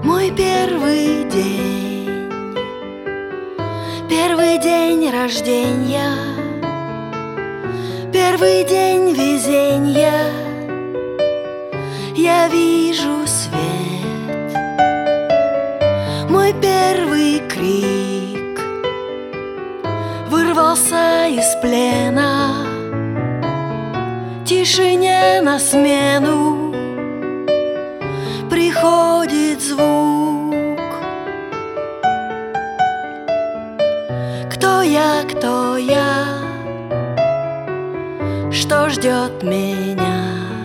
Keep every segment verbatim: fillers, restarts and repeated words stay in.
Мой первый день, первый день рождения, первый день везения. Я вижу свет, мой первый крик вырвался из плена. Тишине на смену приходит звук. Кто я, кто я, что ждет меня?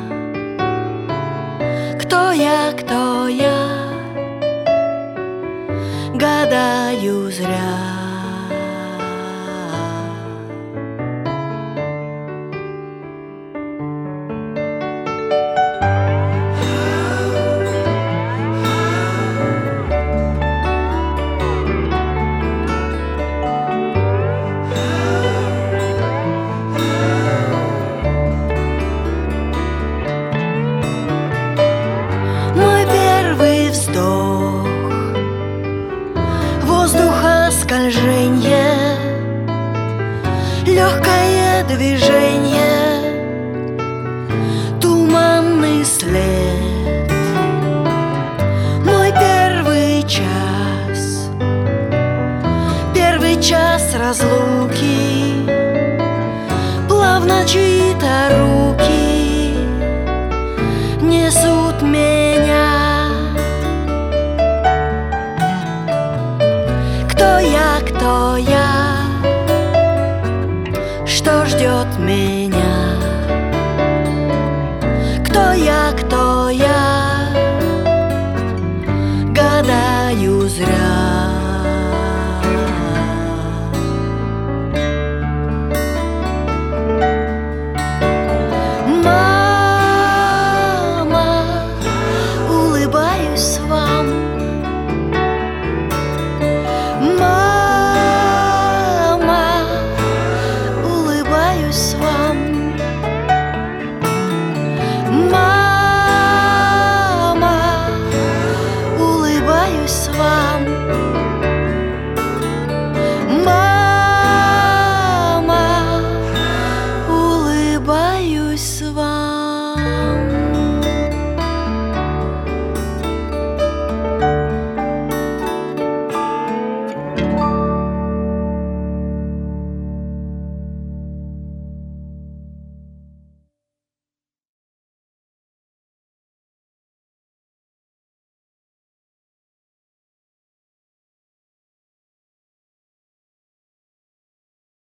Кто я, кто я, гадаю зря. Вздох, воздуха скольженье, легкое движение, туманный след. Мой первый час, первый час разлуки, плавно чьи-то руки несут меня. Кто я, кто я, что ждет меня? Кто я, кто я, гадаю зря.